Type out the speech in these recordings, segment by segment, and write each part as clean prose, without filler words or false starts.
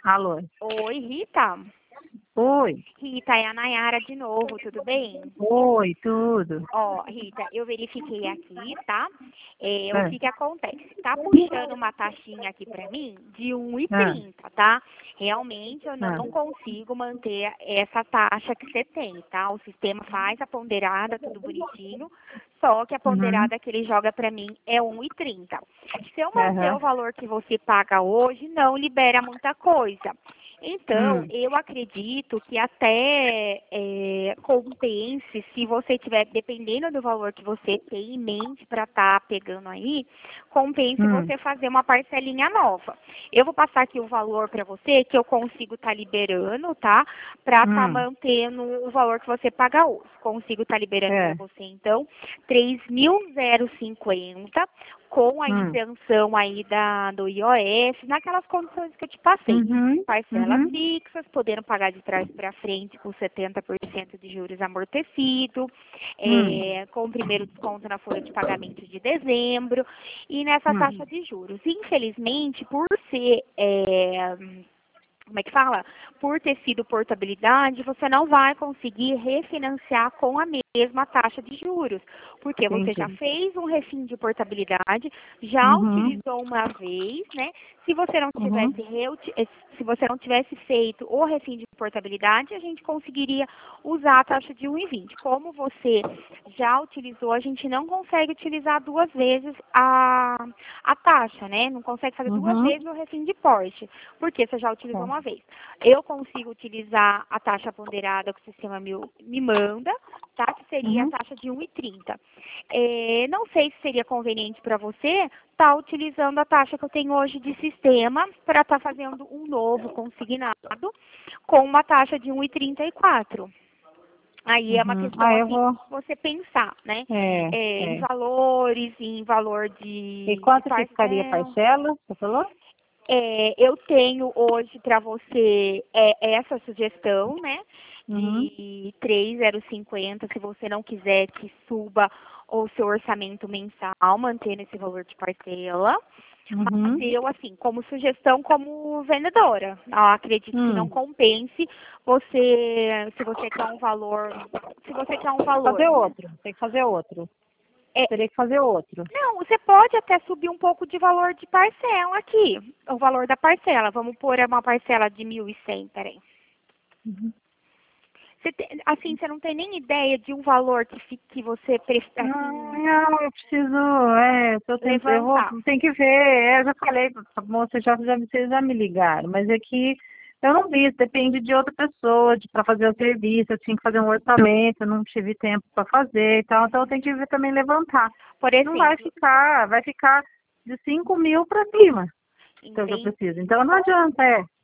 Alô? Oi, Rita. Oi. Rita, é a Nayara de novo, tudo bem? Oi, tudo. Ó, Rita, eu verifiquei aqui, tá? O Ah, que que acontece? Tá puxando uma taxinha aqui pra mim de ah, 1,30, tá? Realmente eu ah. não consigo manter essa taxa que você tem, tá? O sistema faz a ponderada, tudo bonitinho, só que a Uhum. ponderada que ele joga pra mim é 1,30. Se eu manter Aham. o valor que você paga hoje, não libera muita coisa. Então, Hum. eu acredito que até compense se você tiver, dependendo do valor que você tem em mente para estar pegando aí, compense Hum. você fazer uma parcelinha nova. Eu vou passar aqui o valor para você que eu consigo estar liberando, tá? Para estar Hum. mantendo o valor que você paga hoje. Consigo estar liberando para É. você, então, 3.050 com a Hum. isenção aí do IOF, naquelas condições que eu te passei. Uhum. Parcelas Uhum. fixas, podendo pagar de trás para frente com 70% de juros amortecido, Hum. com o primeiro desconto na folha de pagamento de dezembro e nessa Hum. taxa de juros. Infelizmente, por ser como é que fala? Por ter sido portabilidade, você não vai conseguir refinanciar com a mesma taxa de juros, porque você já Entendi. fez um refim de portabilidade, já Uhum. utilizou uma vez, né? Se você não Uhum. tivesse se você não tivesse feito o refim de portabilidade, a gente conseguiria usar a taxa de 1,20. Como você já utilizou, a gente não consegue utilizar duas vezes a taxa, né? Não consegue fazer duas Uhum. vezes o refim de porte, porque você já utilizou Tá. uma vez. Eu consigo utilizar a taxa ponderada que o sistema me manda, tá? Que seria a Uhum. taxa de 1,30. Não sei se seria conveniente para você estar utilizando a taxa que eu tenho hoje de sistema para estar fazendo um novo consignado com uma taxa de 1,34. Aí é uma Uhum. questão Eu assim, vou. você pensar, né? É, Em é. valores, em valor E de quanto que ficaria a parcela. parcela? Você falou? Eu tenho hoje para você essa sugestão, né? Uhum. De 3,050, se você não quiser que suba o seu orçamento mensal, mantendo esse valor de parcela. Mas Uhum. eu, assim, como sugestão, como vendedora, eu acredito que não Hum. compense você, se você quer um valor, se você quer um valor. Fazer outro. Tem que fazer outro. É, Teria que fazer outro. não, você pode até subir um pouco de valor de parcela aqui. O valor da parcela. Vamos pôr uma parcela de 1.100, peraí. Uhum. Assim, você não tem nem ideia de um valor que você assim, Não, eu preciso, eu vou, levantar. tem que ver, eu já falei, moça, vocês já me ligaram, mas é que eu não vi, depende de outra pessoa, para fazer o serviço, eu tinha que fazer um orçamento, eu não tive tempo para fazer e tal, então eu tenho que ver também levantar. Por Não exemplo, vai ficar de 5.000 para cima, que é o que eu entende? preciso. Então não adianta,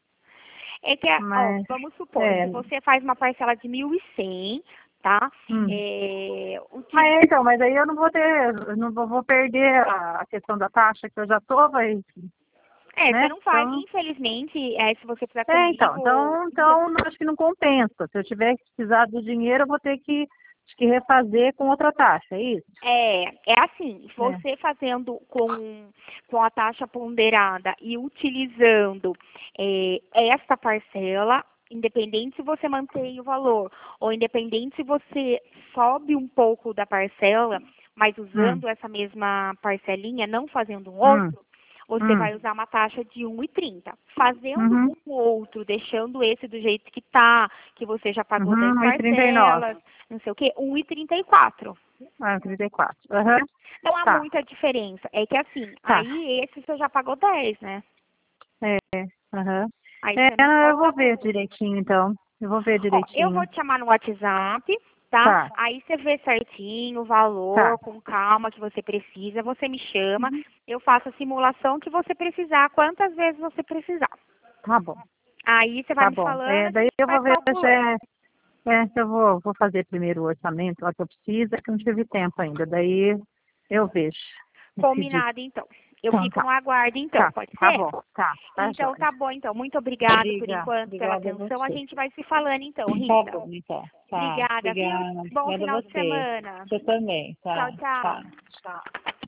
É que, ó, mas, vamos supor, é, se você faz uma parcela de 1.100, tá? hum. Utiliza. Então, mas aí eu não vou ter, eu não vou perder a questão da taxa que eu já tô, Você né? não faz, Então, infelizmente, se você fizer então, comigo, acho que não compensa. Se eu tiver que precisar do dinheiro, eu vou ter que, acho que refazer com outra taxa, é isso? é assim, É. você fazendo com a taxa ponderada e utilizando essa parcela, independente se você mantém o valor, ou independente se você sobe um pouco da parcela, mas Hum, usando essa mesma parcelinha, não fazendo um hum, outro, você hum, vai usar uma taxa de 1,30. Fazendo uhum, um outro, deixando esse do jeito que tá, que você já pagou 10 uhum, e 39. parcelas, não sei o quê, 1,34. 34. Aham. Não há Tá, muita diferença. É que assim, tá. aí esse você já pagou 10, né? É, aham. Aí você não Eu pode vou pagar ver outro. direitinho, então. Eu vou ver Ó, eu vou direitinho. te chamar no WhatsApp, tá? Tá, Aí você vê certinho o valor, tá. com calma que você precisa, você me chama, eu faço a simulação que você precisar, quantas vezes você precisar. Tá bom. Aí você vai Tá me bom. falando, a Daí gente eu vai vou ver calculando. se eu vou fazer primeiro o orçamento lá que eu preciso, é que eu não tive tempo ainda. Daí eu vejo esse dia. Combinado, então. Eu Então fico tá, no aguardo, então, pode tá ser? bom, tá Então, jóia. tá bom, então. Muito obrigado por enquanto pela Obrigada a atenção. A você. gente vai se falando, então, Tá Rita. bom, então. Tá, Obrigada, viu? obrigada. Bom Obrigada a final de você. semana. Você também, Tchau, tá? tchau. Tchau.